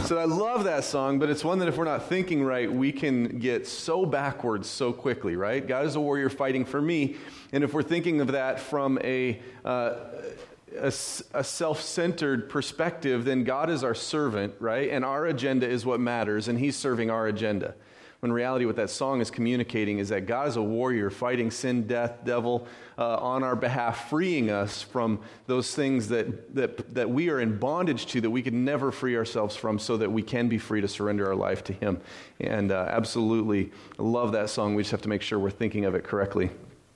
So I love that song, but it's one that if we're not thinking right, we can get so backwards so quickly, right? God is a warrior fighting for me. And if we're thinking of that from a self-centered perspective, then God is our servant, right? And our agenda is what matters, and he's serving our agenda. When in reality, what that song is communicating is that God is a warrior fighting sin, death, devil on our behalf, freeing us from those things that we are in bondage to, that we could never free ourselves from, so that we can be free to surrender our life to him. And absolutely love that song. We just have to make sure we're thinking of it correctly.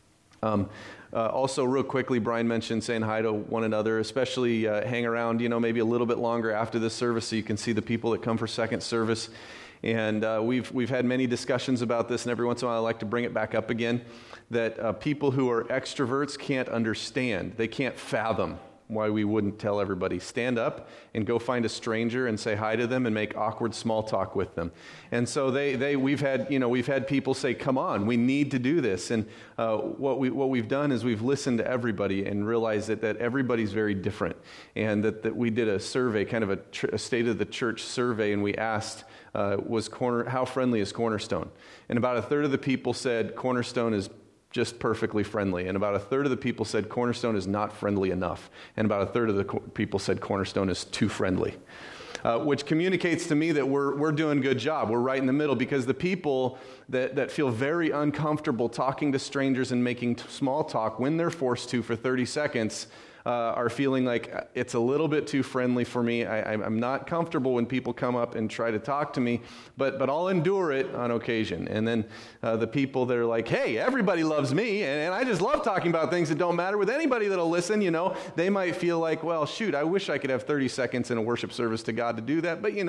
Also, real quickly, Brian mentioned saying hi to one another, especially hang around, maybe a little bit longer after this service so you can see the people that come for second service. And we've had many discussions about this, and every once in a while I like to bring it back up again, that people who are extroverts can't understand. They can't fathom why we wouldn't tell everybody, stand up and go find a stranger and say hi to them and make awkward small talk with them. And so we've had people say, come on, we need to do this. And what we've done is we've listened to everybody and realized that everybody's very different. And that we did a survey, kind of a state of the church survey, and we asked, how friendly is Cornerstone? And about a third of the people said Cornerstone is just perfectly friendly. And about a third of the people said Cornerstone is not friendly enough. And about a third of the people said Cornerstone is too friendly. Which communicates to me that we're doing a good job. We're right in the middle, because the people that feel very uncomfortable talking to strangers and making small talk when they're forced to for 30 seconds are feeling like it's a little bit too friendly for me. I'm not comfortable when people come up and try to talk to me, but I'll endure it on occasion. And then the people that are like, hey, everybody loves me, and I just love talking about things that don't matter with anybody that'll listen, they might feel like, well, shoot, I wish I could have 30 seconds in a worship service to God to do that, but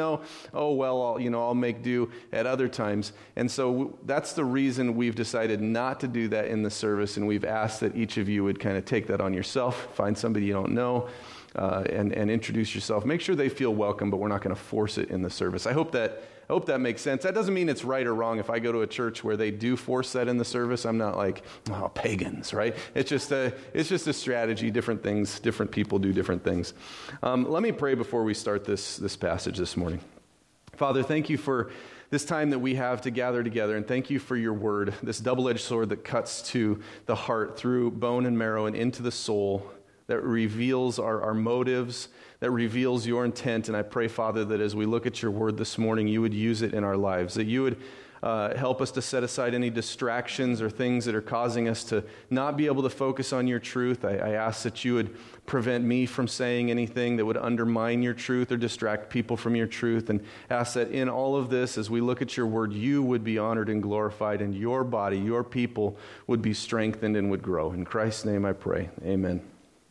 I'll make do at other times. And so that's the reason we've decided not to do that in the service, and we've asked that each of you would kind of take that on yourself, find somebody you don't know, and introduce yourself. Make sure they feel welcome, but we're not going to force it in the service. I hope that makes sense. That doesn't mean it's right or wrong. If I go to a church where they do force that in the service, I'm not like, oh, pagans, right? It's just a strategy. Different things, different people do different things. Let me pray before we start this passage this morning. Father, thank you for this time that we have to gather together, and thank you for your word, this double-edged sword that cuts to the heart through bone and marrow and into the soul, that reveals our motives, that reveals your intent. And I pray, Father, that as we look at your word this morning, you would use it in our lives, that you would help us to set aside any distractions or things that are causing us to not be able to focus on your truth. I ask that you would prevent me from saying anything that would undermine your truth or distract people from your truth, and ask that in all of this, as we look at your word, you would be honored and glorified, and your body, your people would be strengthened and would grow. In Christ's name I pray, amen.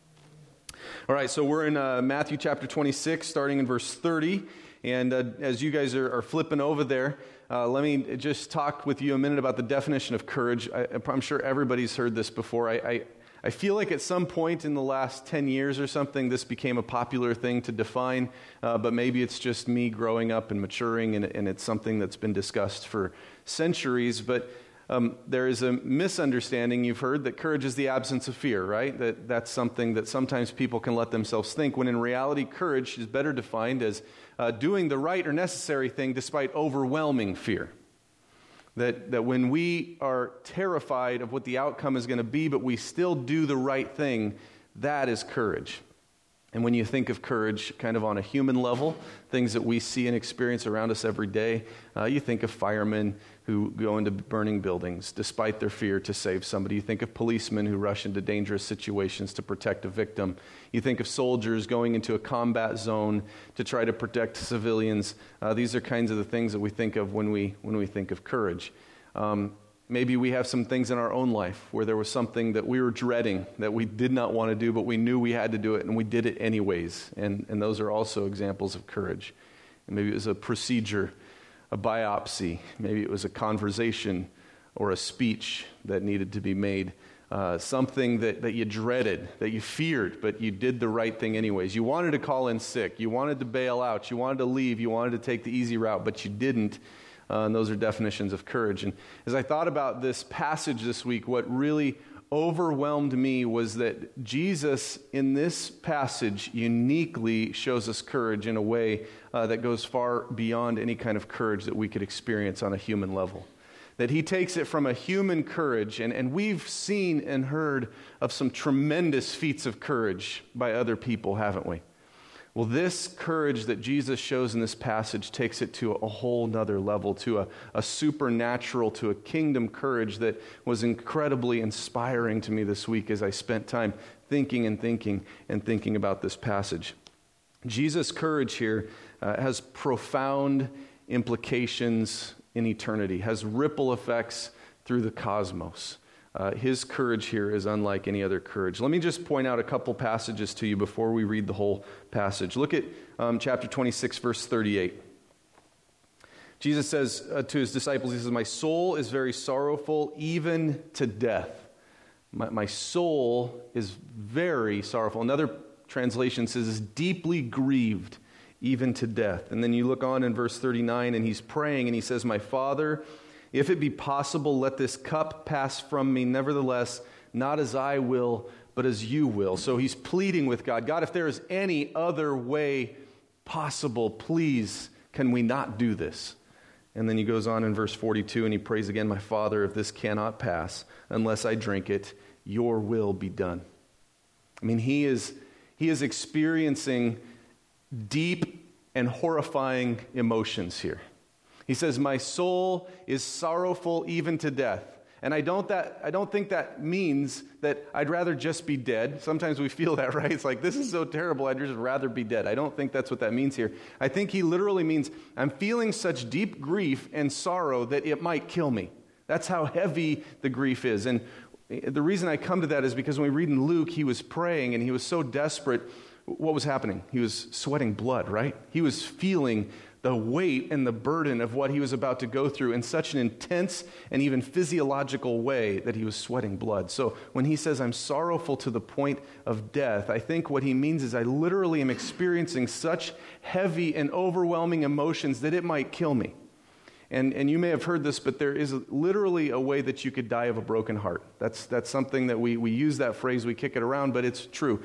All right, so we're in Matthew chapter 26, starting in verse 30. And as you guys are flipping over there, let me just talk with you a minute about the definition of courage. I'm sure everybody's heard this before. I feel like at some point in the last 10 years or something, this became a popular thing to define, but maybe it's just me growing up and maturing, and it's something that's been discussed for centuries. But there is a misunderstanding you've heard that courage is the absence of fear, right? That's something that sometimes people can let themselves think, when in reality, courage is better defined as doing the right or necessary thing despite overwhelming fear. That when we are terrified of what the outcome is going to be, but we still do the right thing, that is courage. And when you think of courage kind of on a human level, things that we see and experience around us every day, you think of firemen who go into burning buildings despite their fear to save somebody. You think of policemen who rush into dangerous situations to protect a victim. You think of soldiers going into a combat zone to try to protect civilians. These are kinds of the things that we think of when we think of courage. Maybe we have some things in our own life where there was something that we were dreading, that we did not want to do, but we knew we had to do it, and we did it anyways. And those are also examples of courage. And maybe it was a procedure, a biopsy. Maybe it was a conversation or a speech that needed to be made. Something that you dreaded, that you feared, but you did the right thing anyways. You wanted to call in sick. You wanted to bail out. You wanted to leave. You wanted to take the easy route, but you didn't. And those are definitions of courage. And as I thought about this passage this week, what really overwhelmed me was that Jesus, in this passage, uniquely shows us courage in a way that goes far beyond any kind of courage that we could experience on a human level. That he takes it from a human courage, and we've seen and heard of some tremendous feats of courage by other people, haven't we? Well, this courage that Jesus shows in this passage takes it to a whole nother level, to a supernatural, to a kingdom courage that was incredibly inspiring to me this week as I spent time thinking about this passage. Jesus' courage here has profound implications in eternity, has ripple effects through the cosmos. His courage here is unlike any other courage. Let me just point out a couple passages to you before we read the whole passage. Look at chapter 26, verse 38. Jesus says to his disciples, he says, "My soul is very sorrowful, even to death." My soul is very sorrowful. Another translation says, is deeply grieved, even to death. And then you look on in verse 39, and he's praying, and he says, "My Father, if it be possible, let this cup pass from me. Nevertheless, not as I will, but as you will." So he's pleading with God. God, if there is any other way possible, please, can we not do this? And then he goes on in verse 42, and he prays again, "My Father, if this cannot pass, unless I drink it, your will be done." I mean, he is experiencing deep and horrifying emotions here. He says, "My soul is sorrowful even to death." And I don't think that means that I'd rather just be dead. Sometimes we feel that, right? It's like, this is so terrible, I'd just rather be dead. I don't think that's what that means here. I think he literally means, I'm feeling such deep grief and sorrow that it might kill me. That's how heavy the grief is. And the reason I come to that is because when we read in Luke, he was praying and he was so desperate. What was happening? He was sweating blood, right? He was feeling the weight and the burden of what he was about to go through in such an intense and even physiological way that he was sweating blood. So when he says, "I'm sorrowful to the point of death," I think what he means is I literally am experiencing such heavy and overwhelming emotions that it might kill me. And you may have heard this, but there is literally a way that you could die of a broken heart. That's something that we use that phrase, we kick it around, but it's true.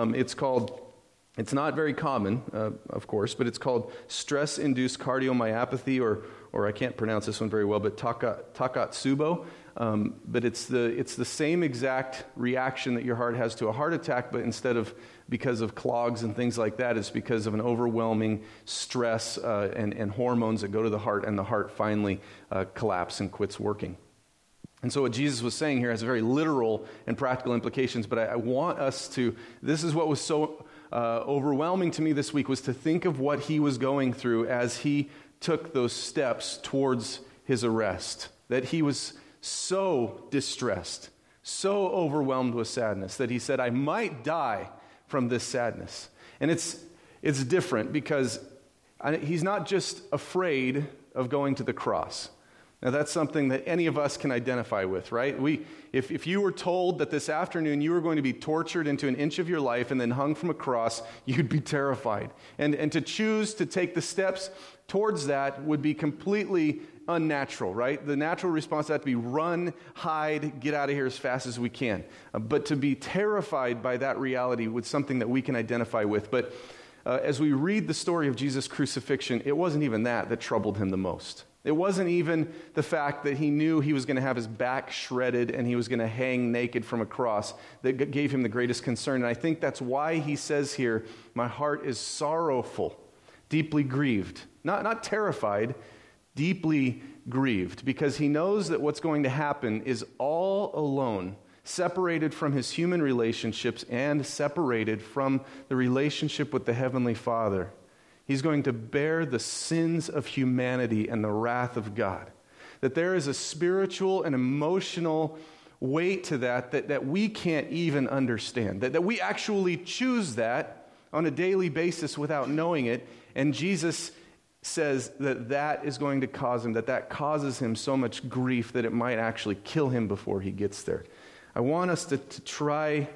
It's not very common, of course, but it's called stress-induced cardiomyopathy, or I can't pronounce this one very well, but Takotsubo. But it's the same exact reaction that your heart has to a heart attack, but instead of because of clogs and things like that, it's because of an overwhelming stress and hormones that go to the heart, and the heart finally collapses and quits working. And so what Jesus was saying here has very literal and practical implications, but I want us to, this is what was so overwhelming to me this week, was to think of what he was going through as he took those steps towards his arrest. That he was so distressed, so overwhelmed with sadness, that he said, "I might die from this sadness." And it's different because he's not just afraid of going to the cross. Now, that's something that any of us can identify with, right? If you were told that this afternoon you were going to be tortured into an inch of your life and then hung from a cross, you'd be terrified. And to choose to take the steps towards that would be completely unnatural, right? The natural response to that would be run, hide, get out of here as fast as we can. But to be terrified by that reality was something that we can identify with. But as we read the story of Jesus' crucifixion, it wasn't even that troubled him the most. It wasn't even the fact that he knew he was going to have his back shredded and he was going to hang naked from a cross that gave him the greatest concern. And I think that's why he says here, "My heart is sorrowful, deeply grieved." Not terrified, deeply grieved, because he knows that what's going to happen is all alone, separated from his human relationships and separated from the relationship with the Heavenly Father. He's going to bear the sins of humanity and the wrath of God. That there is a spiritual and emotional weight to that we can't even understand. That we actually choose that on a daily basis without knowing it. And Jesus says that is going to cause him, that causes him so much grief that it might actually kill him before he gets there. I want us to try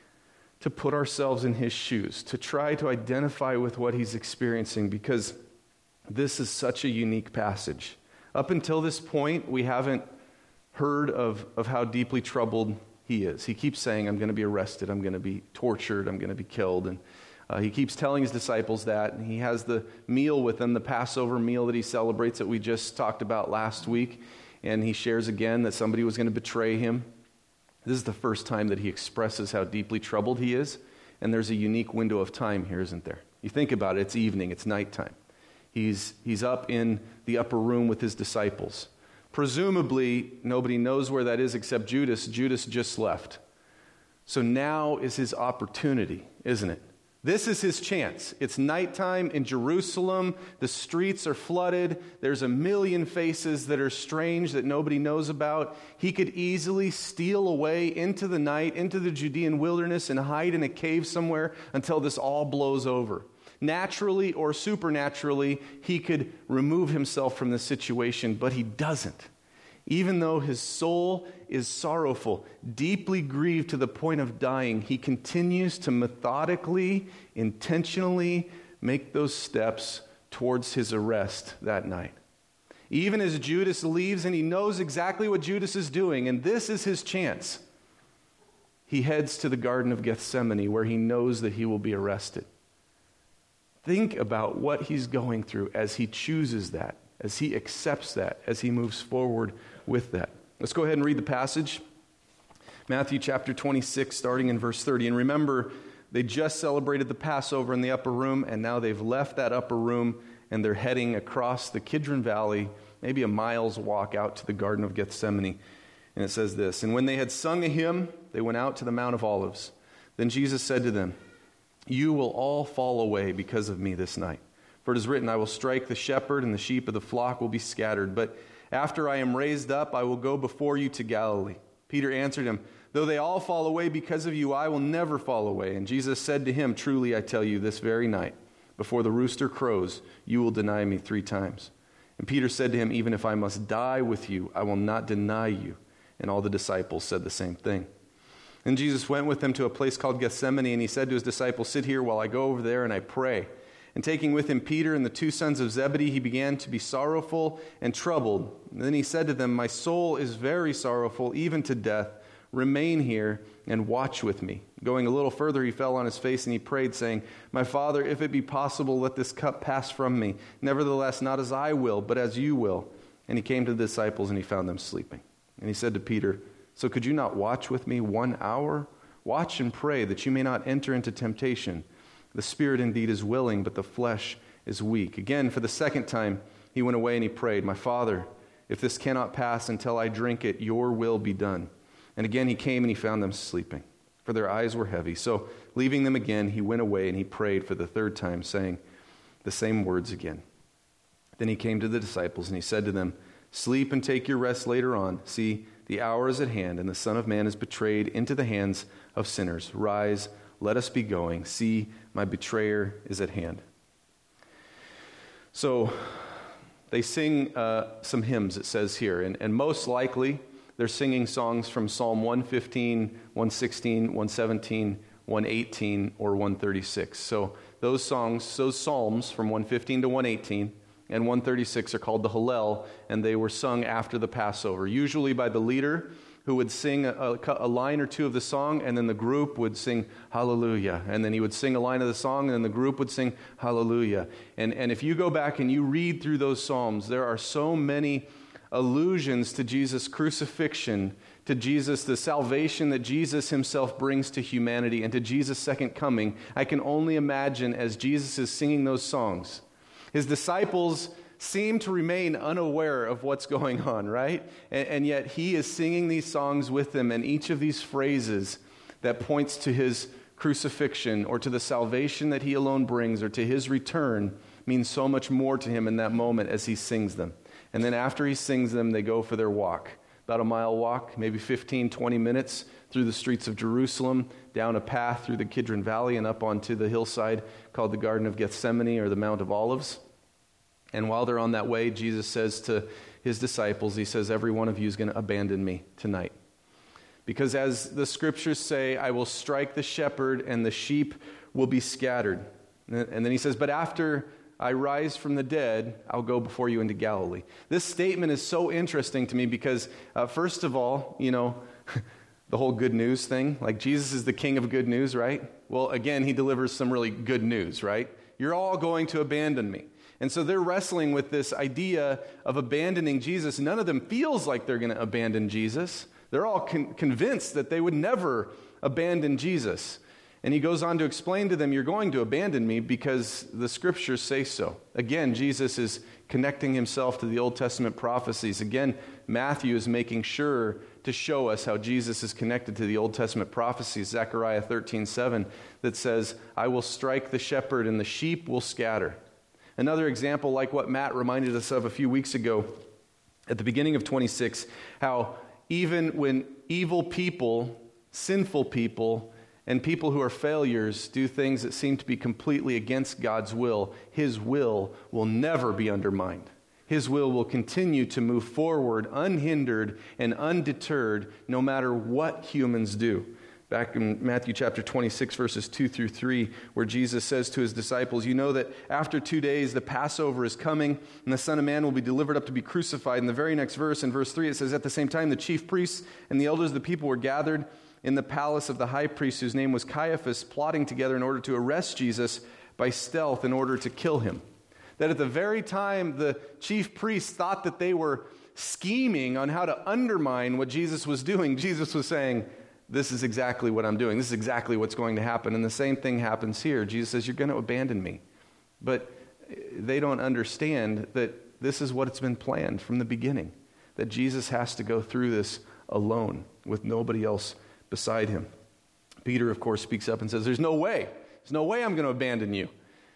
to put ourselves in his shoes, to try to identify with what he's experiencing, because this is such a unique passage. Up until this point, we haven't heard of how deeply troubled he is. He keeps saying, I'm going to be arrested, I'm going to be tortured, I'm going to be killed. And he keeps telling his disciples that. And he has the meal with them, the Passover meal that he celebrates that we just talked about last week. And he shares again that somebody was going to betray him. This is the first time that he expresses how deeply troubled he is. And there's a unique window of time here, isn't there? You think about it, it's evening, it's nighttime. He's up in the upper room with his disciples. Presumably, nobody knows where that is except Judas. Judas just left. So now is his opportunity, isn't it? This is his chance. It's nighttime in Jerusalem. The streets are flooded. There's a million faces that are strange that nobody knows about. He could easily steal away into the night, into the Judean wilderness, and hide in a cave somewhere until this all blows over. Naturally or supernaturally, he could remove himself from the situation, but he doesn't. Even though his soul is sorrowful, deeply grieved to the point of dying, he continues to methodically, intentionally make those steps towards his arrest that night. Even as Judas leaves, and he knows exactly what Judas is doing, and this is his chance, he heads to the Garden of Gethsemane where he knows that he will be arrested. Think about what he's going through as he chooses that, as he accepts that, as he moves forward with that. Let's go ahead and read the passage. Matthew chapter 26, starting in verse 30. And remember, they just celebrated the Passover in the upper room, and now they've left that upper room, and they're heading across the Kidron Valley, maybe a mile's walk out to the Garden of Gethsemane. And it says this, and when they had sung a hymn, they went out to the Mount of Olives. Then Jesus said to them, you will all fall away because of me this night. For it is written, I will strike the shepherd, and the sheep of the flock will be scattered. But after I am raised up, I will go before you to Galilee. Peter answered him, though they all fall away because of you, I will never fall away. And Jesus said to him, truly I tell you, this very night, before the rooster crows, you will deny me 3 times. And Peter said to him, even if I must die with you, I will not deny you. And all the disciples said the same thing. And Jesus went with them to a place called Gethsemane, and he said to his disciples, sit here while I go over there and I pray. And taking with him Peter and the 2 sons of Zebedee, he began to be sorrowful and troubled. And then he said to them, my soul is very sorrowful, even to death. Remain here and watch with me. Going a little further, he fell on his face and he prayed, saying, my Father, if it be possible, let this cup pass from me. Nevertheless, not as I will, but as you will. And he came to the disciples and he found them sleeping. And he said to Peter, so could you not watch with me 1 hour? Watch and pray that you may not enter into temptation. The spirit indeed is willing, but the flesh is weak. Again, for the second time, he went away and he prayed, my Father, if this cannot pass until I drink it, your will be done. And again he came and he found them sleeping, for their eyes were heavy. So leaving them again, he went away and he prayed for the 3rd time, saying the same words again. Then he came to the disciples and he said to them, sleep and take your rest later on. See, the hour is at hand, and the Son of Man is betrayed into the hands of sinners. Rise, let us be going. See, my betrayer is at hand. So they sing some hymns, it says here. And most likely, they're singing songs from Psalm 115, 116, 117, 118, or 136. So those songs, those psalms from 115 to 118 and 136 are called the Hallel, and they were sung after the Passover, usually by the leader who would sing a line or two of the song, and then the group would sing hallelujah. And then he would sing a line of the song, and then the group would sing hallelujah. And if you go back and you read through those psalms, there are so many allusions to Jesus' crucifixion, to Jesus, the salvation that Jesus himself brings to humanity, and to Jesus' second coming. I can only imagine as Jesus is singing those songs, his disciples seem to remain unaware of what's going on, right? And yet he is singing these songs with them, and each of these phrases that points to his crucifixion or to the salvation that he alone brings or to his return means so much more to him in that moment as he sings them. And then after he sings them, they go for their walk, about a mile walk, maybe 15, 20 minutes through the streets of Jerusalem, down a path through the Kidron Valley and up onto the hillside called the Garden of Gethsemane or the Mount of Olives. And while they're on that way, Jesus says to his disciples, he says, every one of you is going to abandon me tonight. Because as the scriptures say, I will strike the shepherd and the sheep will be scattered. And then he says, but after I rise from the dead, I'll go before you into Galilee. This statement is so interesting to me because, first of all, the whole good news thing. Like Jesus is the king of good news, right? Well, again, he delivers some really good news, right? You're all going to abandon me. And so they're wrestling with this idea of abandoning Jesus. None of them feels like they're going to abandon Jesus. They're all convinced that they would never abandon Jesus. And he goes on to explain to them, you're going to abandon me because the scriptures say so. Again, Jesus is connecting himself to the Old Testament prophecies. Again, Matthew is making sure to show us how Jesus is connected to the Old Testament prophecies. Zechariah 13:7 that says, I will strike the shepherd and the sheep will scatter. Another example like what Matt reminded us of a few weeks ago at the beginning of 26, how even when evil people, sinful people, and people who are failures do things that seem to be completely against God's will, his will never be undermined. His will continue to move forward unhindered and undeterred no matter what humans do. Back in Matthew chapter 26, verses 2 through 3, where Jesus says to his disciples, you know that after 2 days the Passover is coming, and the Son of Man will be delivered up to be crucified. In the very next verse, in verse 3, it says, at the same time the chief priests and the elders of the people were gathered in the palace of the high priest, whose name was Caiaphas, plotting together in order to arrest Jesus by stealth in order to kill him. That at the very time the chief priests thought that they were scheming on how to undermine what Jesus was doing, Jesus was saying, this is exactly what I'm doing. This is exactly what's going to happen. And the same thing happens here. Jesus says, you're going to abandon me. But they don't understand that this is what it's been planned from the beginning, that Jesus has to go through this alone with nobody else beside him. Peter, of course, speaks up and says, there's no way I'm going to abandon you.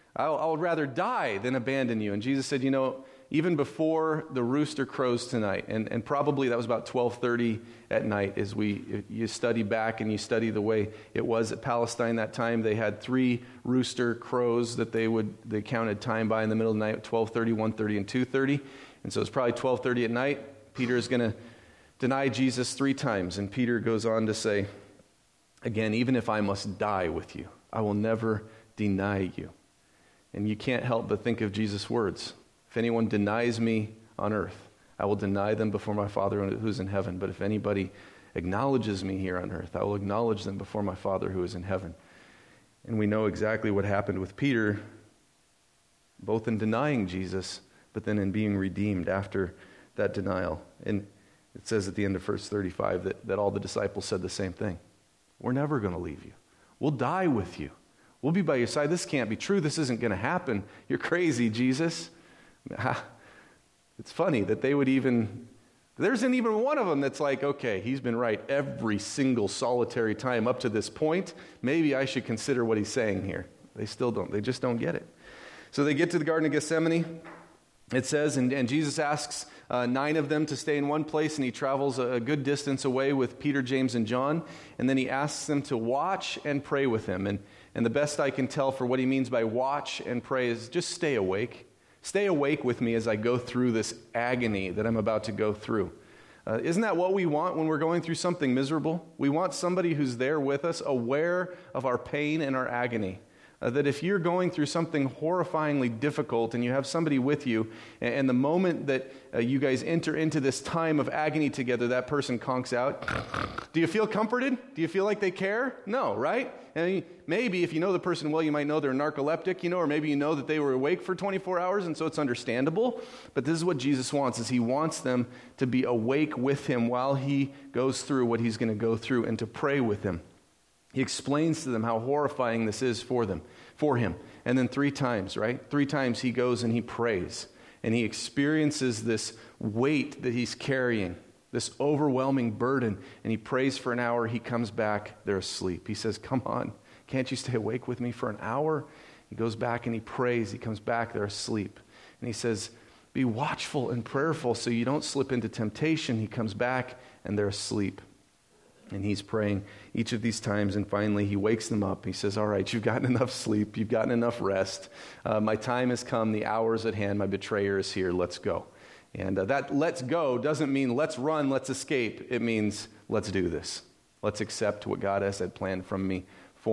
I would rather die than abandon you. And Jesus said, even before the rooster crows tonight, and probably that was about 12:30 at night as you study back and you study the way it was at Palestine that time. They had 3 rooster crows that they counted time by in the middle of the night, 12:30, 1:30, and 2:30. And so it's probably 12:30 at night. Peter is going to deny Jesus 3 times. And Peter goes on to say, again, even if I must die with you, I will never deny you. And you can't help but think of Jesus' words. If anyone denies me on earth, I will deny them before my Father who's in heaven. But if anybody acknowledges me here on earth, I will acknowledge them before my Father who is in heaven. And we know exactly what happened with Peter, both in denying Jesus, but then in being redeemed after that denial. And it says at the end of verse 35 that all the disciples said the same thing. We're never going to leave you. We'll die with you. We'll be by your side. This can't be true. This isn't going to happen. You're crazy, Jesus. It's funny that there isn't even one of them that's like, okay, he's been right every single solitary time up to this point. Maybe I should consider what he's saying here. They still don't. They just don't get it. So they get to the Garden of Gethsemane. It says, and Jesus asks 9 of them to stay in one place, and he travels a good distance away with Peter, James, and John. And then he asks them to watch and pray with him. And the best I can tell for what he means by watch and pray is just stay awake. Stay awake with me as I go through this agony that I'm about to go through. Isn't that what we want when we're going through something miserable? We want somebody who's there with us, aware of our pain and our agony. That if you're going through something horrifyingly difficult and you have somebody with you, and the moment that you guys enter into this time of agony together, that person conks out. Do you feel comforted? Do you feel like they care? No, right? I mean, maybe if you know the person well, you might know they're narcoleptic, or maybe you know that they were awake for 24 hours, and so it's understandable. But this is what Jesus wants, is he wants them to be awake with him while he goes through what he's going to go through and to pray with him. He explains to them how horrifying this is for him. And then 3 times, right? 3 times he goes and he prays. And he experiences this weight that he's carrying, this overwhelming burden. And he prays for an hour. He comes back. They're asleep. He says, come on. Can't you stay awake with me for an hour? He goes back and he prays. He comes back. They're asleep. And he says, be watchful and prayerful so you don't slip into temptation. He comes back and they're asleep. And he's praying each of these times, and finally he wakes them up. He says, all right, you've gotten enough sleep. You've gotten enough rest. My time has come. The hour is at hand. My betrayer is here. Let's go. And that let's go doesn't mean let's run, let's escape. It means let's do this. Let's accept what God has had planned for me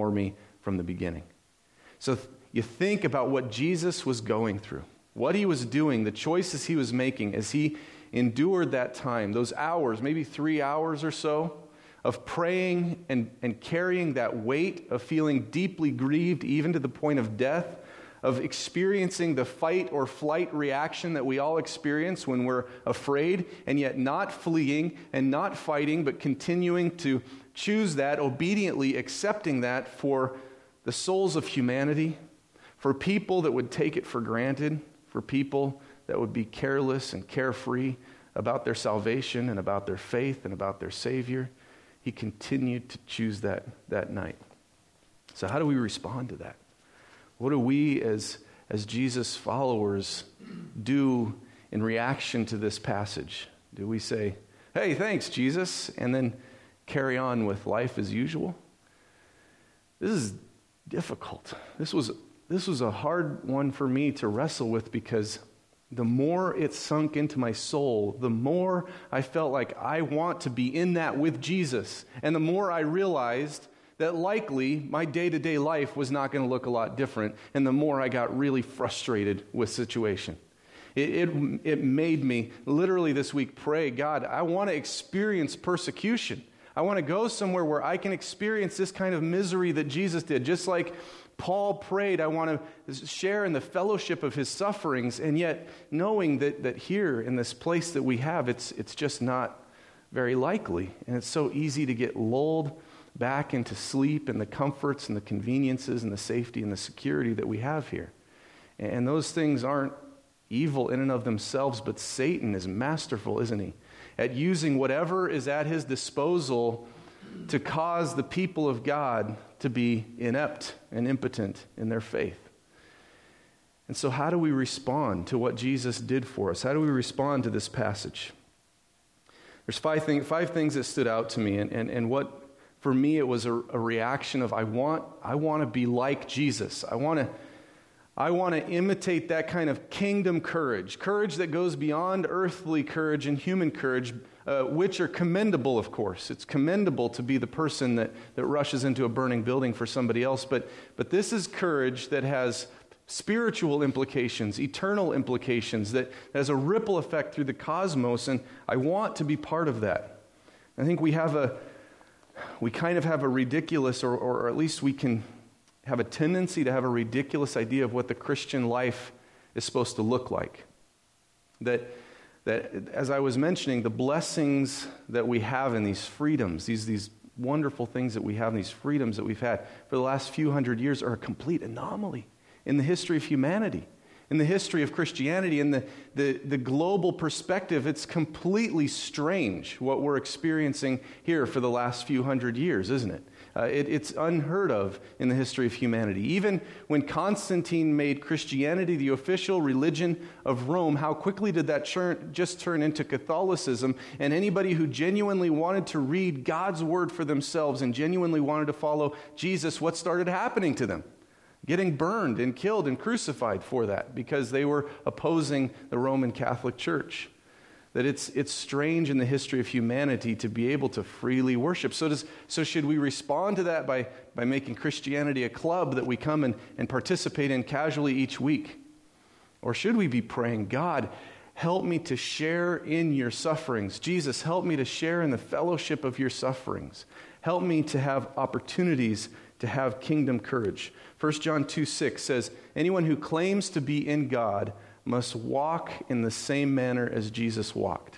from the beginning. So you think about what Jesus was going through, what he was doing, the choices he was making as he endured that time, those hours, maybe 3 hours or so, of praying and carrying that weight of feeling deeply grieved, even to the point of death, of experiencing the fight or flight reaction that we all experience when we're afraid, and yet not fleeing and not fighting, but continuing to choose that, obediently accepting that for the souls of humanity, for people that would take it for granted, for people that would be careless and carefree about their salvation and about their faith and about their Savior. He continued to choose that night. So how do we respond to that? What do we as Jesus followers do in reaction to this passage? Do we say, hey, thanks, Jesus, and then carry on with life as usual? This is difficult. This was a hard one for me to wrestle with, because the more it sunk into my soul, the more I felt like I want to be in that with Jesus. And the more I realized that likely my day-to-day life was not going to look a lot different, and the more I got really frustrated with situation. It made me literally this week pray, God, I want to experience persecution. I want to go somewhere where I can experience this kind of misery that Jesus did. Just like Paul prayed, I want to share in the fellowship of his sufferings, and yet knowing that here in this place that we have, it's just not very likely. And it's so easy to get lulled back into sleep and the comforts and the conveniences and the safety and the security that we have here. And those things aren't evil in and of themselves, but Satan is masterful, isn't he, at using whatever is at his disposal to cause the people of God to be inept and impotent in their faith. And so how do we respond to what Jesus did for us? How do we respond to this passage? There's five things that stood out to me, and what for me it was a reaction of I want to be like Jesus. I want to imitate that kind of kingdom courage that goes beyond earthly courage and human courage, which are commendable, of course. It's commendable to be the person that rushes into a burning building for somebody else, but this is courage that has spiritual implications, eternal implications, that has a ripple effect through the cosmos, and I want to be part of that. I think we kind of have a ridiculous, or at least we can have a tendency to have a ridiculous idea of what the Christian life is supposed to look like. That as I was mentioning, the blessings that we have in these freedoms, these wonderful things that we have, and these freedoms that we've had for the last few hundred years are a complete anomaly in the history of humanity. In the history of Christianity, in the global perspective, it's completely strange what we're experiencing here for the last few hundred years, isn't it? It's unheard of in the history of humanity. Even when Constantine made Christianity the official religion of Rome, how quickly did that just turn into Catholicism? And anybody who genuinely wanted to read God's word for themselves and genuinely wanted to follow Jesus, what started happening to them? Getting burned and killed and crucified for that, because they were opposing the Roman Catholic Church. That it's strange in the history of humanity to be able to freely worship. So should we respond to that by making Christianity a club that we come and participate in casually each week? Or should we be praying, God, help me to share in your sufferings. Jesus, help me to share in the fellowship of your sufferings. Help me to have opportunities to have kingdom courage. 1 John 2:6 says, anyone who claims to be in God must walk in the same manner as Jesus walked.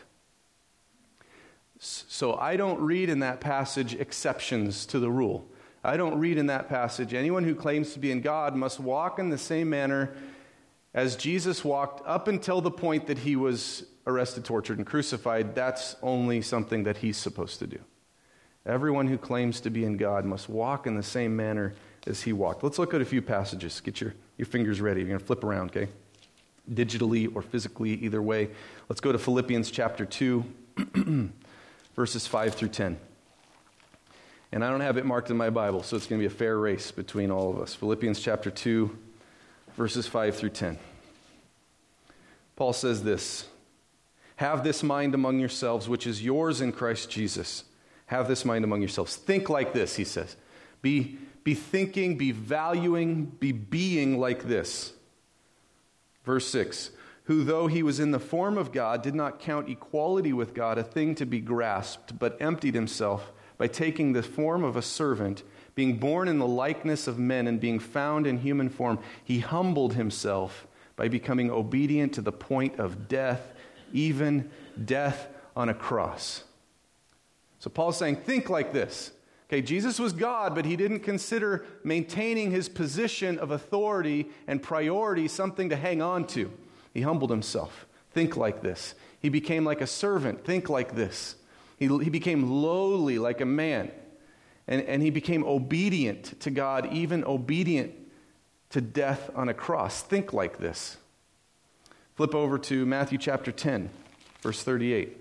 So I don't read in that passage exceptions to the rule. I don't read in that passage, anyone who claims to be in God must walk in the same manner as Jesus walked up until the point that he was arrested, tortured, and crucified. That's only something that he's supposed to do. Everyone who claims to be in God must walk in the same manner as he walked. Let's look at a few passages. Get your fingers ready. You're going to flip around, okay? Digitally or physically, either way. Let's go to Philippians chapter 2, verses 5 through 10. And I don't have it marked in my Bible, so it's going to be a fair race between all of us. Philippians chapter 2, verses 5 through 10. Paul says this, have this mind among yourselves, which is yours in Christ Jesus. Have this mind among yourselves. Think like this, he says. Be thinking, be valuing, be being like this. Verse 6, who though he was in the form of God, did not count equality with God a thing to be grasped, but emptied himself by taking the form of a servant, being born in the likeness of men and being found in human form, he humbled himself by becoming obedient to the point of death, even death on a cross. So Paul's saying, think like this. Okay, Jesus was God, but he didn't consider maintaining his position of authority and priority something to hang on to. He humbled himself. Think like this. He became like a servant. Think like this. He became lowly like a man. And he became obedient to God, even obedient to death on a cross. Think like this. Flip over to Matthew chapter 10, verse 38.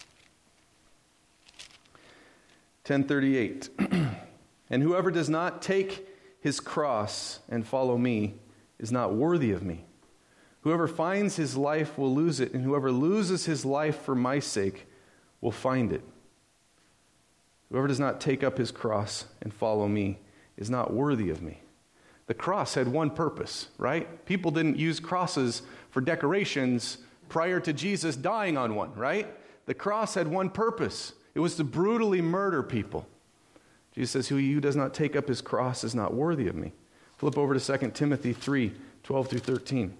10:38. And whoever does not take his cross and follow me is not worthy of me. Whoever finds his life will lose it, and whoever loses his life for my sake will find it. Whoever does not take up his cross and follow me is not worthy of me. The cross had one purpose, right? People didn't use crosses for decorations prior to Jesus dying on one, right? The cross had one purpose. It was to brutally murder people. Jesus says, who does not take up his cross is not worthy of me. Flip over to 2 Timothy 3, 12 through 13.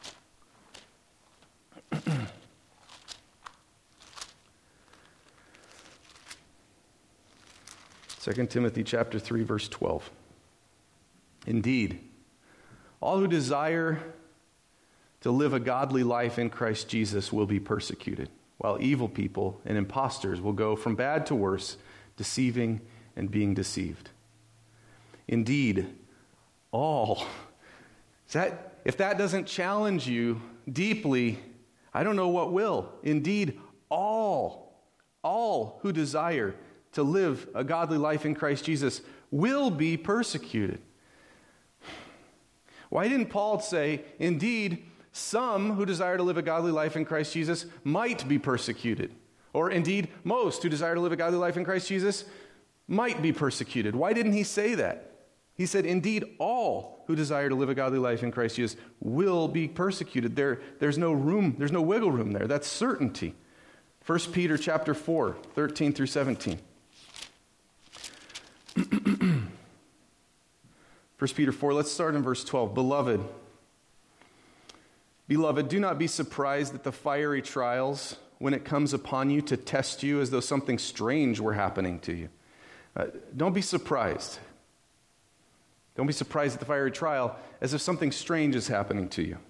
2 Timothy chapter 3, verse 12. Indeed, all who desire to live a godly life in Christ Jesus will be persecuted, while evil people and impostors will go from bad to worse, deceiving and being deceived. Indeed, all. If that doesn't challenge you deeply, I don't know what will. Indeed, all who desire to live a godly life in Christ Jesus will be persecuted. Why didn't Paul say, indeed, some who desire to live a godly life in Christ Jesus might be persecuted? Or indeed, most who desire to live a godly life in Christ Jesus might be persecuted. Why didn't he say that? He said, indeed, all who desire to live a godly life in Christ Jesus will be persecuted. There's no room, there's no wiggle room there. That's certainty. 1 Peter chapter 4, 13 through 17. 1 Peter 4, let's start in verse 12. Beloved, do not be surprised at the fiery trials when it comes upon you to test you as though something strange were happening to you. Don't be surprised. Don't be surprised at the fiery trial as if something strange is happening to you.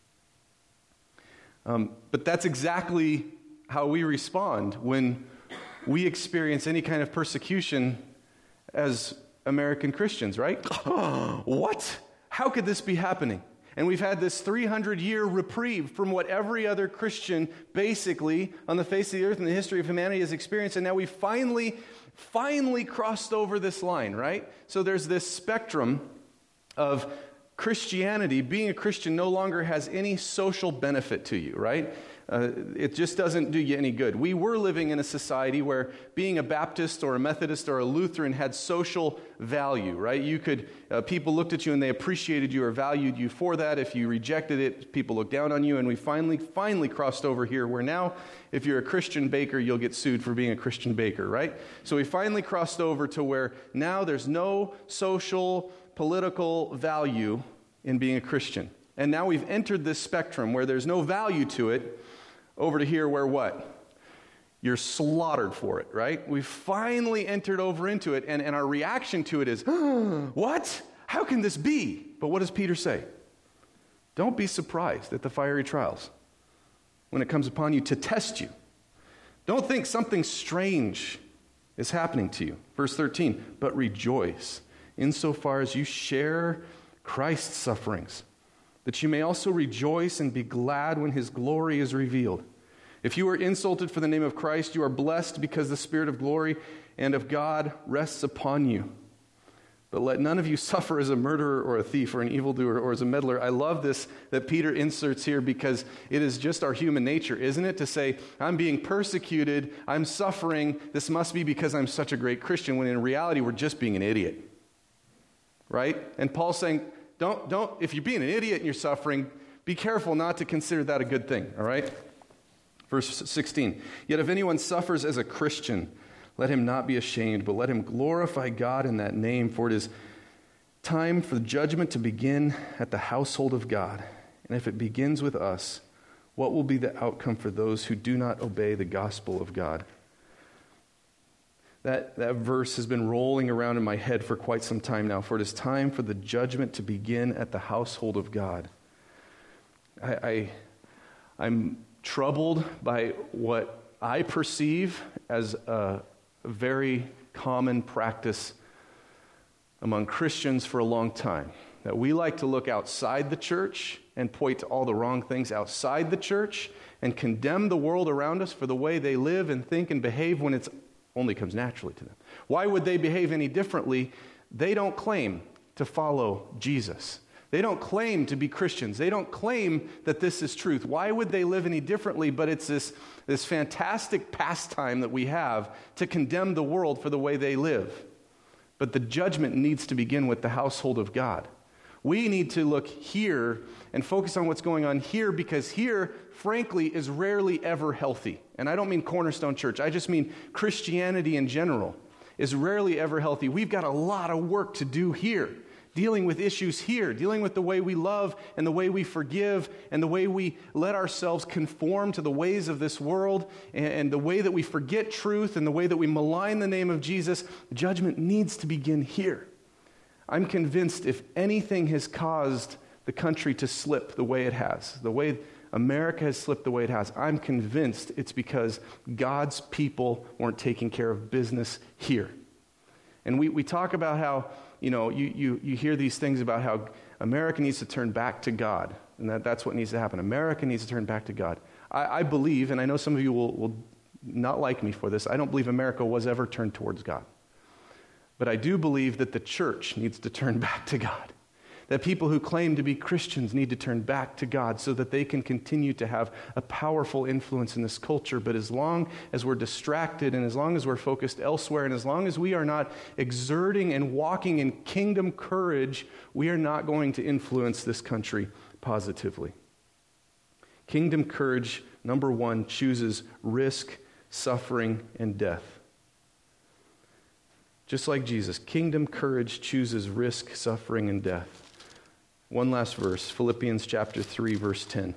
But that's exactly how we respond when we experience any kind of persecution as American Christians, right? What? How could this be happening? And we've had this 300-year reprieve from what every other Christian basically on the face of the earth in the history of humanity has experienced, and now we finally crossed over this line, right? So there's this spectrum of Christianity. Being a Christian no longer has any social benefit to you, right? It just doesn't do you any good. We were living in a society where being a Baptist or a Methodist or a Lutheran had social value, right? You could, people looked at you and they appreciated you or valued you for that. If you rejected it, people looked down on you. And we finally crossed over here where now, if you're a Christian baker, you'll get sued for being a Christian baker, right? So we finally crossed over to where now there's no social, political value in being a Christian. And now we've entered this spectrum where there's no value to it, over to here where what? You're slaughtered for it, right? We've finally entered over into it, and our reaction to it is, what? How can this be? But what does Peter say? Don't be surprised at the fiery trials when it comes upon you to test you. Don't think something strange is happening to you. Verse 13, but rejoice insofar as you share Christ's sufferings, that you may also rejoice and be glad when his glory is revealed. If you are insulted for the name of Christ, you are blessed because the Spirit of glory and of God rests upon you. But let none of you suffer as a murderer or a thief or an evildoer or as a meddler. I love this that Peter inserts here because it is just our human nature, isn't it? To say, I'm being persecuted, I'm suffering, this must be because I'm such a great Christian, when in reality we're just being an idiot. Right? And Paul's saying, Don't, if you're being an idiot and you're suffering, be careful not to consider that a good thing, all right? Verse 16, yet if anyone suffers as a Christian, Let him not be ashamed, but let him glorify God in that name, for it is time for the judgment to begin at the household of God. And if it begins with us, what will be the outcome for those who do not obey the gospel of God? That verse has been rolling around in my head for quite some time now. For it is time for the judgment to begin at the household of God. I'm troubled by what I perceive as a very common practice among Christians for a long time. That we like to look outside the church and point to all the wrong things outside the church and condemn the world around us for the way they live and think and behave when it only comes naturally to them. Why would they behave any differently? They don't claim to follow Jesus. They don't claim to be Christians. They don't claim that this is truth. Why would they live any differently? But it's this fantastic pastime that we have to condemn the world for the way they live. But the judgment needs to begin with the household of God. We need to look here and focus on what's going on here, because here, frankly, is rarely ever healthy. And I don't mean Cornerstone Church. I just mean Christianity in general is rarely ever healthy. We've got a lot of work to do here, dealing with issues here, dealing with the way we love and the way we forgive and the way we let ourselves conform to the ways of this world and the way that we forget truth and the way that we malign the name of Jesus. Judgment needs to begin here. I'm convinced if anything has caused the country to slip the way it has, the way America has slipped the way it has, I'm convinced it's because God's people weren't taking care of business here. And we talk about how, you hear these things about how America needs to turn back to God, and that's what needs to happen. America needs to turn back to God. I believe, and I know some of you will not like me for this, I don't believe America was ever turned towards God. But I do believe that the church needs to turn back to God. That people who claim to be Christians need to turn back to God so that they can continue to have a powerful influence in this culture. But as long as we're distracted and as long as we're focused elsewhere and as long as we are not exerting and walking in kingdom courage, we are not going to influence this country positively. Kingdom courage, number one, chooses risk, suffering, and death. Just like Jesus, kingdom courage chooses risk, suffering, and death. One last verse, Philippians chapter 3, verse 10.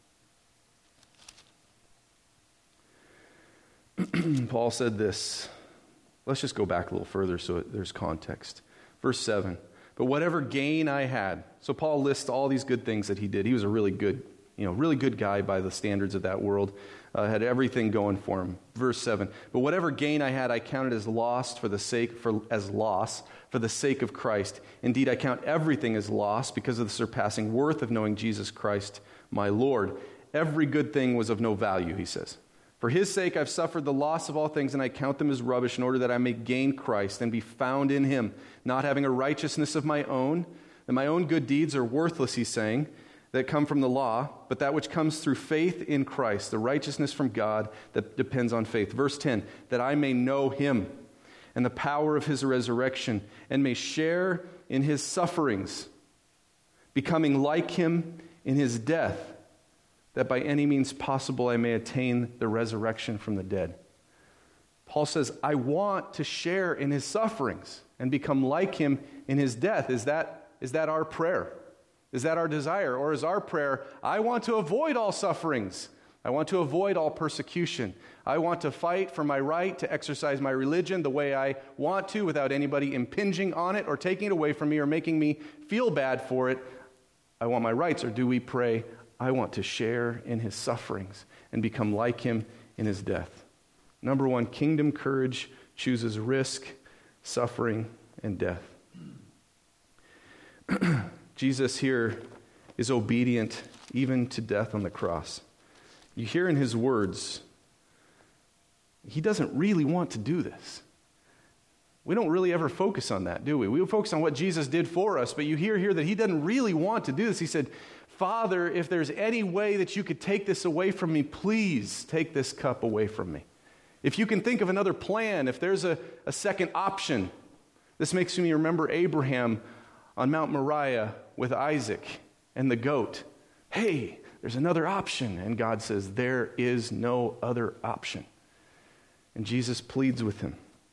Paul said this. Let's just go back a little further so there's context. Verse 7. But whatever gain I had. So Paul lists all these good things that he did. He was a really good guy by the standards of that world. Had everything going for him. Verse 7. But whatever gain I had, I counted as loss for the sake of Christ. Indeed, I count everything as loss because of the surpassing worth of knowing Jesus Christ, my Lord. Every good thing was of no value, he says. For his sake I've suffered the loss of all things, and I count them as rubbish in order that I may gain Christ and be found in him, not having a righteousness of my own, that my own good deeds are worthless, he's saying, that come from the law, but that which comes through faith in Christ, the righteousness from God that depends on faith. Verse 10, that I may know him and the power of his resurrection and may share in his sufferings, becoming like him in his death, that by any means possible I may attain the resurrection from the dead. Paul says, I want to share in his sufferings and become like him in his death. Is that our prayer? Is that our desire? Or is our prayer, I want to avoid all sufferings. I want to avoid all persecution. I want to fight for my right to exercise my religion the way I want to without anybody impinging on it or taking it away from me or making me feel bad for it. I want my rights. Or do we pray, I want to share in his sufferings and become like him in his death? Number one, kingdom courage chooses risk, suffering, and death. Jesus here is obedient even to death on the cross. You hear in his words, he doesn't really want to do this. We don't really ever focus on that, do we? We focus on what Jesus did for us, but you hear here that he doesn't really want to do this. He said, Father, if there's any way that you could take this away from me, please take this cup away from me. If you can think of another plan, if there's a second option. This makes me remember Abraham on Mount Moriah with Isaac and the goat. Hey, there's another option. And God says, there is no other option. And Jesus pleads with him.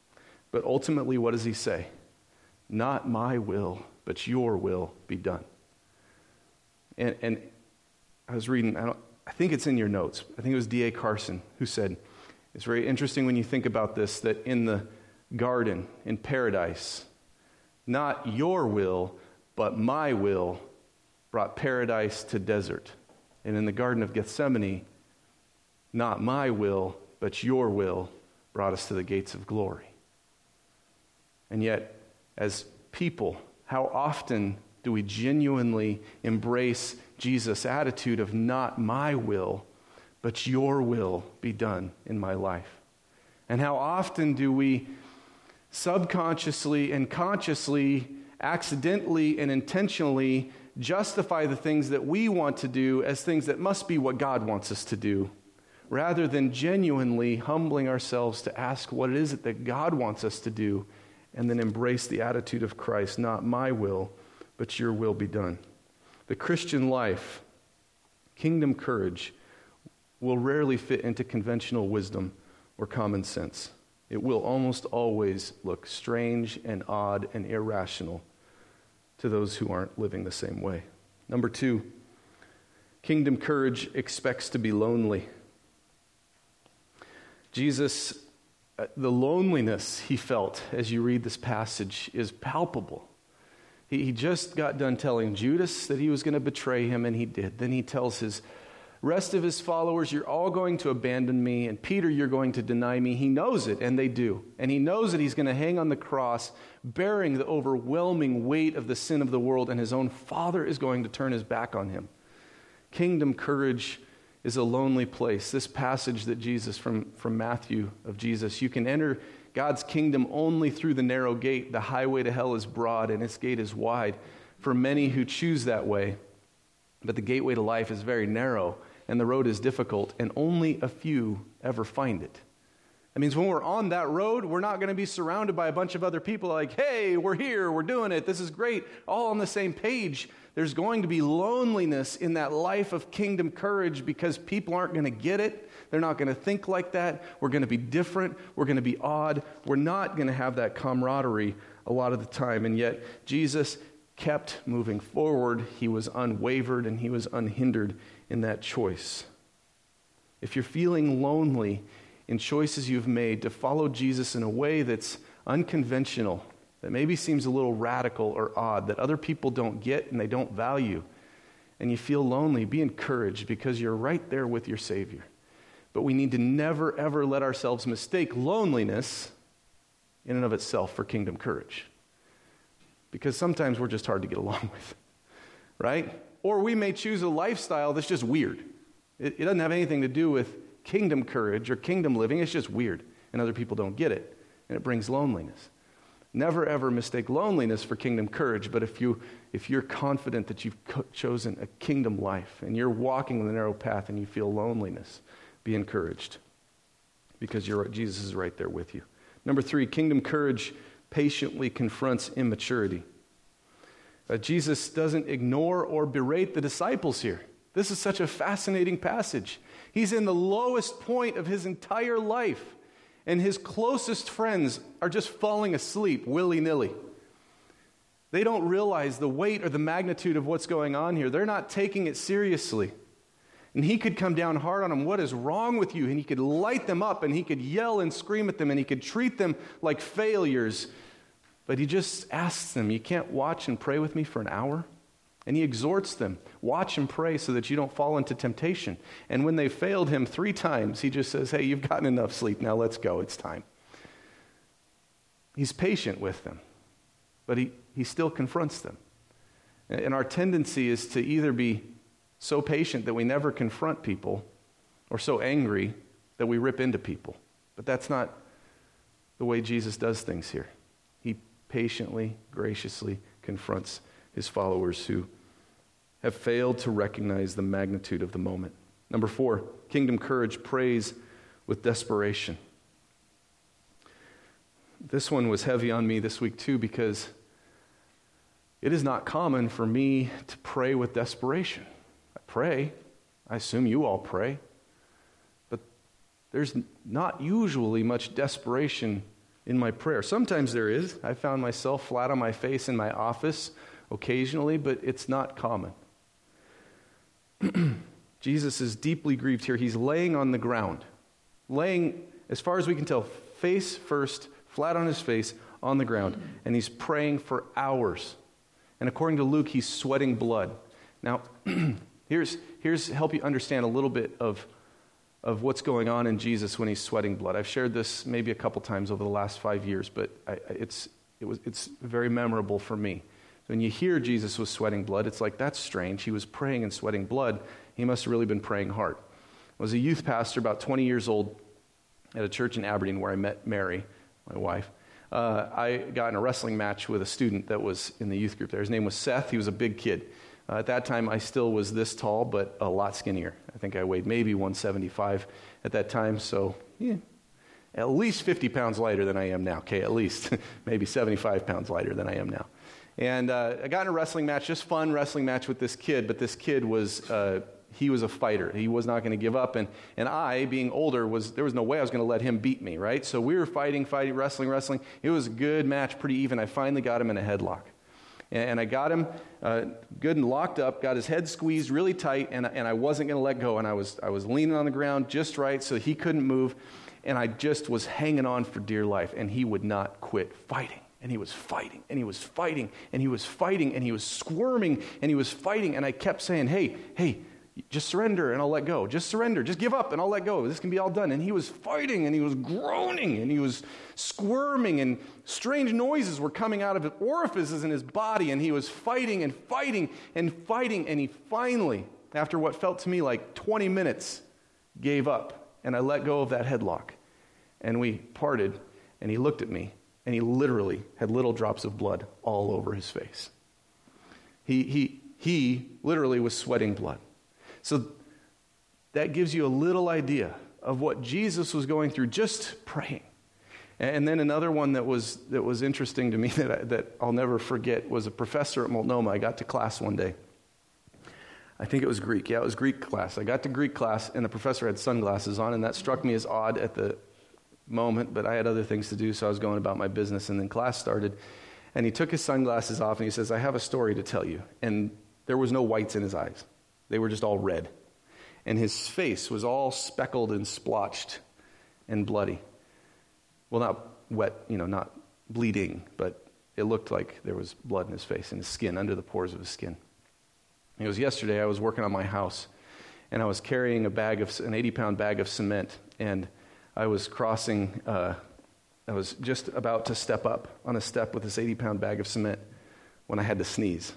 But ultimately, what does he say? Not my will, but your will be done. And I was reading, I think it's in your notes. I think it was D.A. Carson who said, it's very interesting when you think about this, that in the garden, in paradise, not your will, but my will brought paradise to desert. And in the Garden of Gethsemane, not my will, but your will brought us to the gates of glory. And yet, as people, how often do we genuinely embrace Jesus' attitude of not my will, but your will be done in my life? And how often do we subconsciously and consciously, accidentally and intentionally justify the things that we want to do as things that must be what God wants us to do, rather than genuinely humbling ourselves to ask what it is that God wants us to do, and then embrace the attitude of Christ, not my will, but your will be done. The Christian life, kingdom courage, will rarely fit into conventional wisdom or common sense. It will almost always look strange and odd and irrational to those who aren't living the same way. Number 2, kingdom courage expects to be lonely. Jesus, the loneliness he felt as you read this passage is palpable. He just got done telling Judas that he was going to betray him, and he did. Then he tells his rest of his followers, you're all going to abandon me, and Peter, you're going to deny me. He knows it, and they do. And he knows that he's going to hang on the cross, bearing the overwhelming weight of the sin of the world, and his own Father is going to turn his back on him. Kingdom courage is a lonely place. This passage that Jesus, from Matthew of Jesus, you can enter God's kingdom only through the narrow gate. The highway to hell is broad, and its gate is wide for many who choose that way. But the gateway to life is very narrow, and the road is difficult, and only a few ever find it. That means when we're on that road, we're not going to be surrounded by a bunch of other people like, hey, we're here, we're doing it, this is great, all on the same page. There's going to be loneliness in that life of kingdom courage because people aren't going to get it. They're not going to think like that. We're going to be different. We're going to be odd. We're not going to have that camaraderie a lot of the time. And yet, Jesus kept moving forward. He was unwavered and he was unhindered in that choice. If you're feeling lonely in choices you've made to follow Jesus in a way that's unconventional, that maybe seems a little radical or odd, that other people don't get and they don't value, and you feel lonely, be encouraged because you're right there with your Savior. But we need to never, ever let ourselves mistake loneliness in and of itself for kingdom courage. Because sometimes we're just hard to get along with, right? Or we may choose a lifestyle that's just weird. It doesn't have anything to do with kingdom courage or kingdom living. It's just weird, and other people don't get it, and it brings loneliness. Never, ever mistake loneliness for kingdom courage, but if you're confident that you've chosen a kingdom life and you're walking the narrow path and you feel loneliness, be encouraged because Jesus is right there with you. Number 3, kingdom courage patiently confronts immaturity. Jesus doesn't ignore or berate the disciples here. This is such a fascinating passage. He's in the lowest point of his entire life, and his closest friends are just falling asleep willy-nilly. They don't realize the weight or the magnitude of what's going on here. They're not taking it seriously. And he could come down hard on them. What is wrong with you? And he could light them up, and he could yell and scream at them, and he could treat them like failures. But he just asks them, you can't watch and pray with me for an hour? And he exhorts them, watch and pray so that you don't fall into temptation. And when they failed him 3 times, he just says, hey, you've gotten enough sleep, now let's go, it's time. He's patient with them, but he still confronts them. And our tendency is to either be so patient that we never confront people, or so angry that we rip into people. But that's not the way Jesus does things here. He patiently, graciously confronts his followers who have failed to recognize the magnitude of the moment. Number 4, kingdom courage prays with desperation. This one was heavy on me this week too, because it is not common for me to pray with desperation. I pray. I assume you all pray. But there's not usually much desperation in my prayer. Sometimes there is. I found myself flat on my face in my office occasionally, but it's not common. Jesus is deeply grieved here. He's laying on the ground, laying, as far as we can tell, face first, flat on his face, on the ground, and he's praying for hours. And according to Luke, he's sweating blood. Now, here's help you understand a little bit of what's going on in Jesus when he's sweating blood. I've shared this maybe a couple times over the last 5 years, but it's very memorable for me. When you hear Jesus was sweating blood, it's like, that's strange. He was praying and sweating blood. He must have really been praying hard. I was a youth pastor, about 20 years old, at a church in Aberdeen where I met Mary, my wife. I got in a wrestling match with a student that was in the youth group there. His name was Seth. He was a big kid. At that time, I still was this tall, but a lot skinnier. I think I weighed maybe 175 at that time, so at least 50 pounds lighter than I am now. Okay, at least. Maybe 75 pounds lighter than I am now. And I got in a wrestling match, just fun wrestling match with this kid, but this kid was, he was a fighter. He was not going to give up, and I, being older, there was no way I was going to let him beat me, right? So we were fighting, wrestling. It was a good match, pretty even. I finally got him in a headlock. And I got him good and locked up, got his head squeezed really tight, and I wasn't going to let go. And I was leaning on the ground just right so he couldn't move, and I just was hanging on for dear life, and he would not quit fighting. And he was fighting, and he was fighting, and he was fighting, and he was squirming, and he was fighting, and I kept saying, hey, just surrender and I'll let go. Just surrender. Just give up and I'll let go. This can be all done. And he was fighting and he was groaning and he was squirming and strange noises were coming out of orifices in his body, and he was fighting and fighting and fighting, and he finally, after what felt to me like 20 minutes, gave up, and I let go of that headlock. And we parted, and he looked at me, and he literally had little drops of blood all over his face. He literally was sweating blood. So that gives you a little idea of what Jesus was going through just praying. And then another one that was interesting to me that I'll never forget was a professor at Multnomah. I got to class one day. I think it was Greek. Yeah, it was Greek class. I got to Greek class, and the professor had sunglasses on, and that struck me as odd at the moment, but I had other things to do, so I was going about my business, and then class started, and he took his sunglasses off, and he says, I have a story to tell you. And there was no whites in his eyes. They were just all red. And his face was all speckled and splotched and bloody. Well, not wet, not bleeding, but it looked like there was blood in his face and his skin, under the pores of his skin. It was yesterday, I was working on my house, and I was carrying an 80-pound bag of cement, and I was crossing, I was just about to step up on a step with this 80-pound bag of cement when I had to sneeze.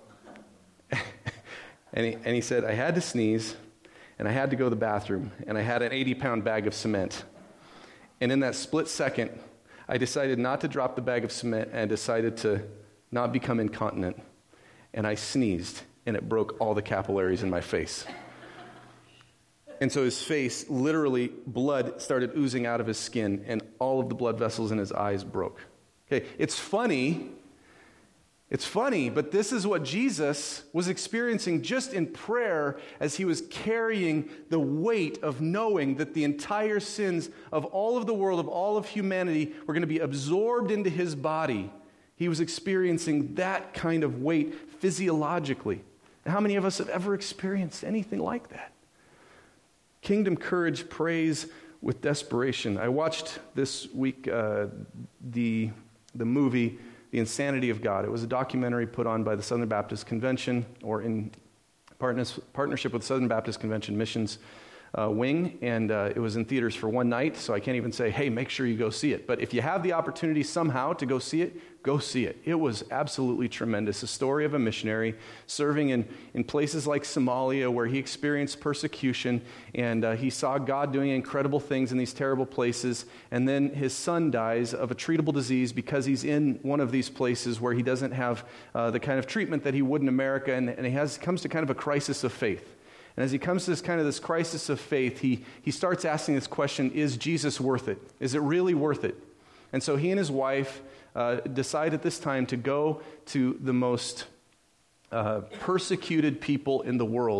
and he said, I had to sneeze, and I had to go to the bathroom, and I had an 80-pound bag of cement. And in that split second, I decided not to drop the bag of cement, and decided to not become incontinent. And I sneezed, and it broke all the capillaries in my face. And so his face, literally, blood started oozing out of his skin, and all of the blood vessels in his eyes broke. Okay, it's funny, but this is what Jesus was experiencing just in prayer as he was carrying the weight of knowing that the entire sins of all of the world, of all of humanity, were going to be absorbed into his body. He was experiencing that kind of weight physiologically. How many of us have ever experienced anything like that? Kingdom courage prays with desperation. I watched this week the movie The Insanity of God. It was a documentary put on by the Southern Baptist Convention, or in partnership with Southern Baptist Convention Missions Wing, and it was in theaters for one night, so I can't even say, hey, make sure you go see it. But if you have the opportunity somehow to go see it, go see it. It was absolutely tremendous. A story of a missionary serving in places like Somalia, where he experienced persecution, and he saw God doing incredible things in these terrible places, and then his son dies of a treatable disease because he's in one of these places where he doesn't have the kind of treatment that he would in America, and he comes to kind of a crisis of faith. And as he comes to this crisis of faith, he starts asking this question, is Jesus worth it? Is it really worth it? And so he and his wife decide at this time to go to the most persecuted people in the world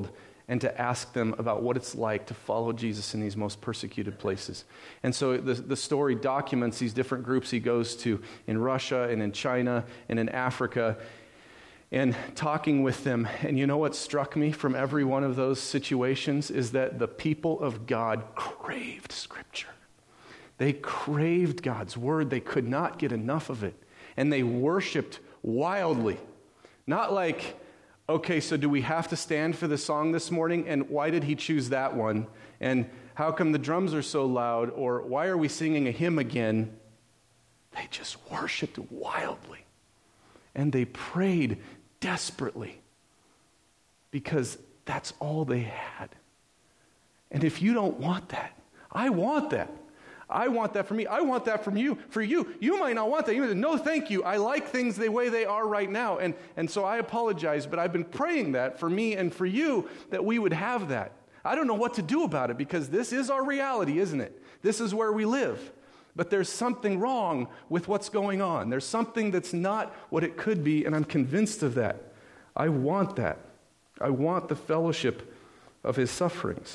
and to ask them about what it's like to follow Jesus in these most persecuted places. And so the story documents these different groups he goes to in Russia and in China and in Africa, and talking with them. And you know what struck me from every one of those situations is that the people of God craved Scripture. They craved God's word. They could not get enough of it. And they worshiped wildly. Not like, okay, so do we have to stand for the song this morning? And why did he choose that one? And how come the drums are so loud? Or why are we singing a hymn again? They just worshiped wildly. And they prayed desperately because that's all they had. And if you don't want that, I want that. I want that for me. I want that from you. For you, you might not want that. You might say, no, thank you. I like things the way they are right now. And so I apologize, but I've been praying that for me and for you, that we would have that. I don't know what to do about it because this is our reality, isn't it? This is where we live. But there's something wrong with what's going on. There's something that's not what it could be, and I'm convinced of that. I want that. I want the fellowship of his sufferings.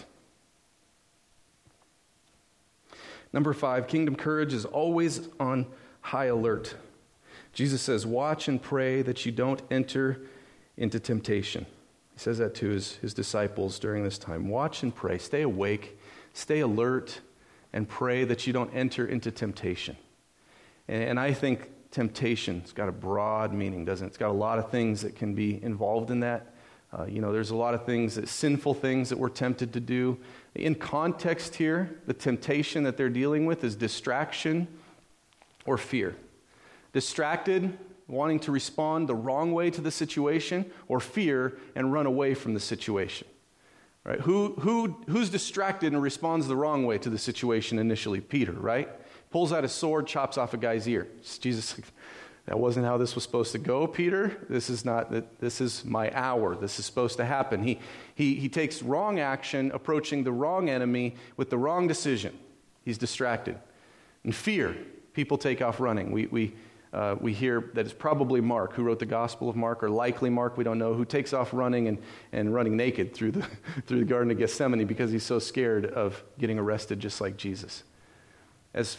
Number 5, kingdom courage is always on high alert. Jesus says, watch and pray that you don't enter into temptation. He says that to his disciples during this time. Watch and pray. Stay awake. Stay alert. And pray that you don't enter into temptation. And I think temptation's got a broad meaning, doesn't it? It's got a lot of things that can be involved in that. There's a lot of things, sinful things that we're tempted to do. In context here, the temptation that they're dealing with is distraction or fear. Distracted, wanting to respond the wrong way to the situation, or fear and run away from the situation. Right? Who's distracted and responds the wrong way to the situation initially? Peter, right? Pulls out his sword, chops off a guy's ear. Jesus, that wasn't how this was supposed to go, Peter. This is my hour. This is supposed to happen. He takes wrong action, approaching the wrong enemy with the wrong decision. He's distracted. And fear, people take off running. We hear that it's probably Mark who wrote the Gospel of Mark, or likely Mark, we don't know, who takes off running and running naked through the Garden of Gethsemane because he's so scared of getting arrested just like Jesus. As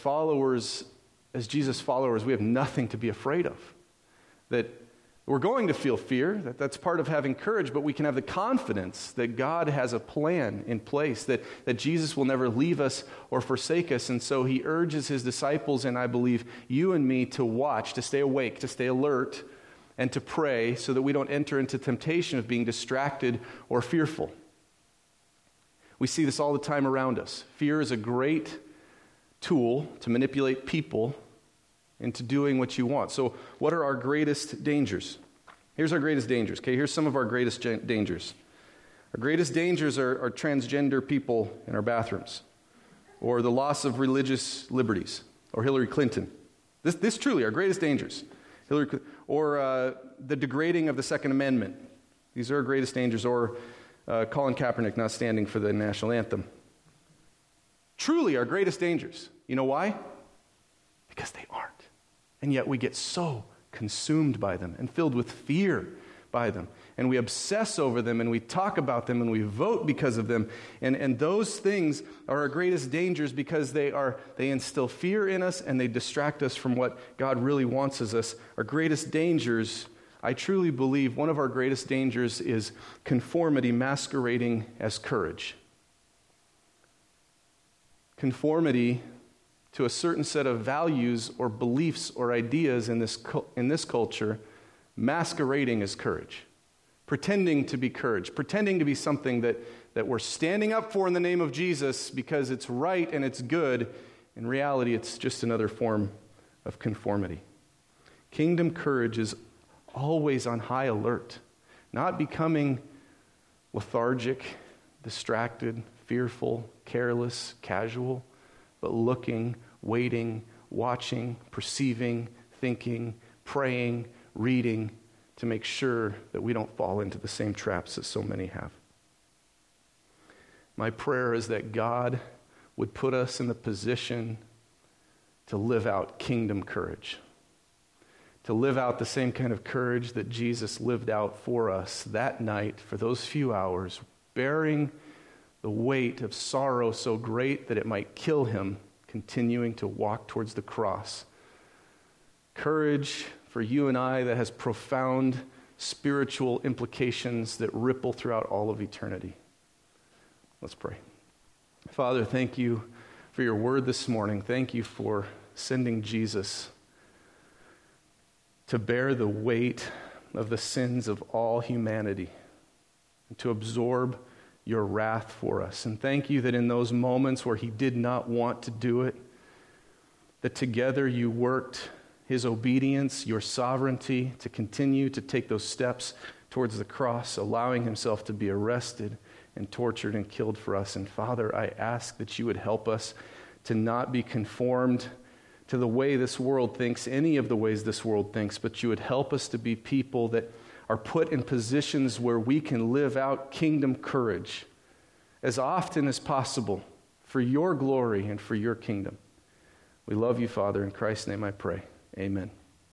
Jesus' followers, we have nothing to be afraid of. That we're going to feel fear, that's part of having courage, but we can have the confidence that God has a plan in place, that Jesus will never leave us or forsake us. And so he urges his disciples, and I believe you and me, to watch, to stay awake, to stay alert, and to pray so that we don't enter into temptation of being distracted or fearful. We see this all the time around us. Fear is a great tool to manipulate people into doing what you want. So what are our greatest dangers? Here's our greatest dangers. Okay, here's some of our greatest dangers. Our greatest dangers are transgender people in our bathrooms, or the loss of religious liberties, or Hillary Clinton. This truly our greatest dangers. Or the degrading of the Second Amendment. These are our greatest dangers. Or Colin Kaepernick not standing for the national anthem. Truly our greatest dangers. You know why? Because they aren't. And yet we get so consumed by them and filled with fear by them. And we obsess over them, and we talk about them, and we vote because of them. And those things are our greatest dangers because they instill fear in us, and they distract us from what God really wants as us. Our greatest dangers, I truly believe, one of our greatest dangers is conformity masquerading as courage. Conformity to a certain set of values or beliefs or ideas in this culture, masquerading as courage, pretending to be courage, pretending to be something that we're standing up for in the name of Jesus because it's right and it's good. In reality, it's just another form of conformity. Kingdom courage is always on high alert, not becoming lethargic, distracted, fearful, careless, casual, but looking, waiting, watching, perceiving, thinking, praying, reading, to make sure that we don't fall into the same traps that so many have. My prayer is that God would put us in the position to live out kingdom courage, to live out the same kind of courage that Jesus lived out for us that night, for those few hours, bearing the weight of sorrow so great that it might kill him, continuing to walk towards the cross. Courage for you and I that has profound spiritual implications that ripple throughout all of eternity. Let's pray. Father, thank you for your word this morning. Thank you for sending Jesus to bear the weight of the sins of all humanity and to absorb your wrath for us. And thank you that in those moments where he did not want to do it, that together you worked his obedience, your sovereignty, to continue to take those steps towards the cross, allowing himself to be arrested and tortured and killed for us. And Father, I ask that you would help us to not be conformed to the way this world thinks, any of the ways this world thinks, but you would help us to be people that are put in positions where we can live out kingdom courage as often as possible for your glory and for your kingdom. We love you, Father. In Christ's name I pray. Amen.